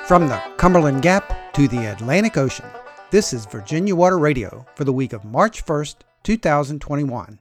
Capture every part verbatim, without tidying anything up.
From the Cumberland Gap to the Atlantic Ocean, this is Virginia Water Radio for the week of March first, two thousand twenty-one.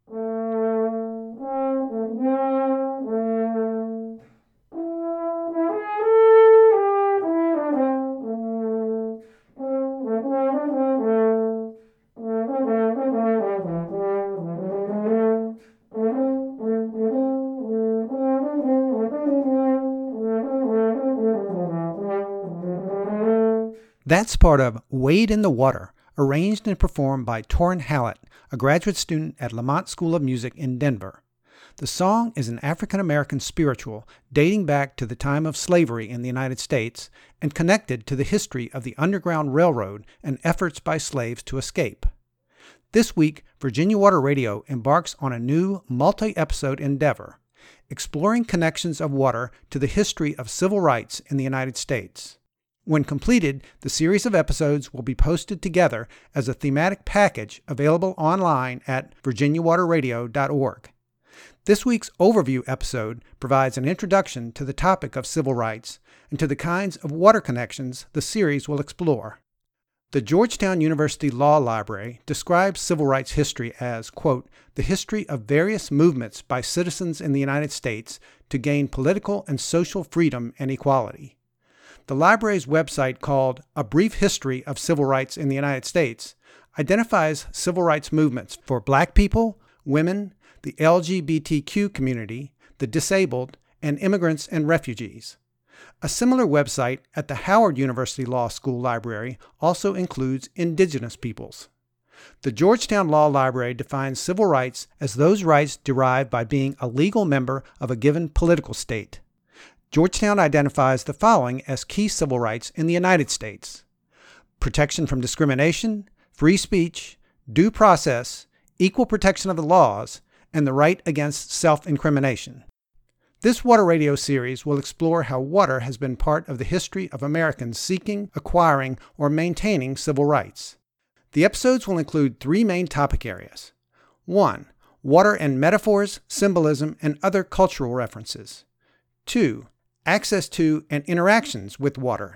That's part of Wade in the Water, arranged and performed by Torrin Hallett, a graduate student at Lamont School of Music in Denver. The song is an African-American spiritual dating back to the time of slavery in the United States and connected to the history of the Underground Railroad and efforts by slaves to escape. This week, Virginia Water Radio embarks on a new multi-episode endeavor, exploring connections of water to the history of civil rights in the United States. When completed, the series of episodes will be posted together as a thematic package available online at virginia water radio dot org. This week's overview episode provides an introduction to the topic of civil rights and to the kinds of water connections the series will explore. The Georgetown University Law Library describes civil rights history as, quote, the history of various movements by citizens in the United States to gain political and social freedom and equality. The library's website, called A Brief History of Civil Rights in the United States, identifies civil rights movements for Black people, women, the L G B T Q community, the disabled, and immigrants and refugees. A similar website at the Howard University Law School Library also includes indigenous peoples. The Georgetown Law Library defines civil rights as those rights derived by being a legal member of a given political state. Georgetown identifies the following as key civil rights in the United States: protection from discrimination, free speech, due process, equal protection of the laws, and the right against self-incrimination. This Water Radio series will explore how water has been part of the history of Americans seeking, acquiring, or maintaining civil rights. The episodes will include three main topic areas. One, water and metaphors, symbolism, and other cultural references. Two, access to and interactions with water.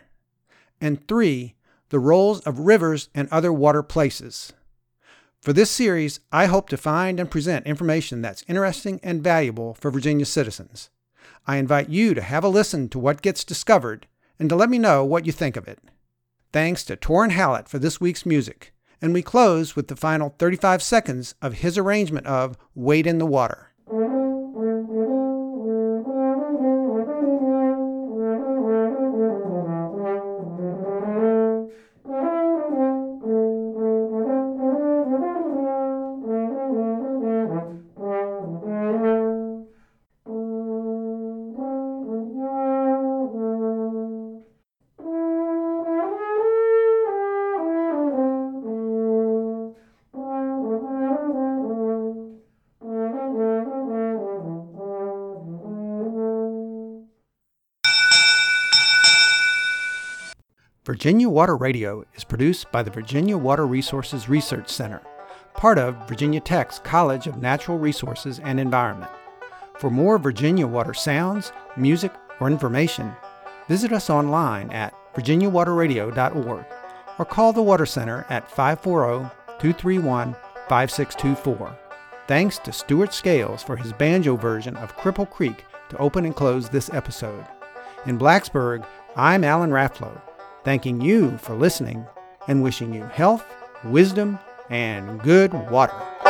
And three, the roles of rivers and other water places. For this series, I hope to find and present information that's interesting and valuable for Virginia citizens. I invite you to have a listen to what gets discovered and to let me know what you think of it. Thanks to Torrin Hallett for this week's music, and we close with the final thirty-five seconds of his arrangement of Wade in the Water. Virginia Water Radio is produced by the Virginia Water Resources Research Center, part of Virginia Tech's College of Natural Resources and Environment. For more Virginia water sounds, music, or information, visit us online at virginia water radio dot org or call the Water Center at five four zero, two three one, five six two four. Thanks to Stuart Scales for his banjo version of Cripple Creek to open and close this episode. In Blacksburg, I'm Alan Rafflow, thanking you for listening and wishing you health, wisdom, and good water.